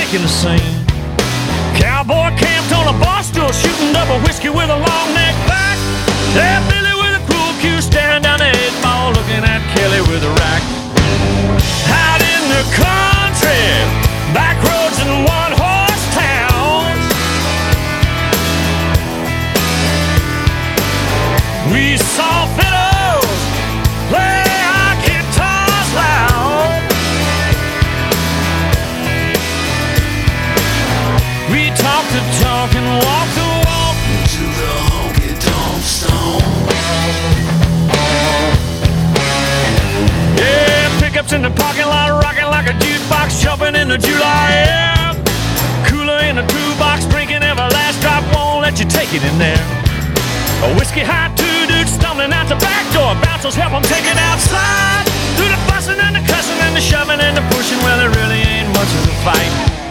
making a scene. Cowboy camped on a bar stool, shooting double whiskey with a long neck back. There, Billy with a cruel cue, staring down the 8-ball, looking at Kelly with a rack. Out in the country, back roads and one-horse towns, we saw fiddles play our guitars loud. We talked the talk and walked the walk to the honky-tonk song. Yeah, pickups in the parking lot, rocking like a jukebox, jumping in the July air. Cooler in the toolbox, drinking every last drop, won't let you take it in there. A whiskey high, two dudes stumbling out the back door. Bouncers help them take it outside. Through the fussing and the cussing and the shoving and the pushing, well, there really ain't much of a fight.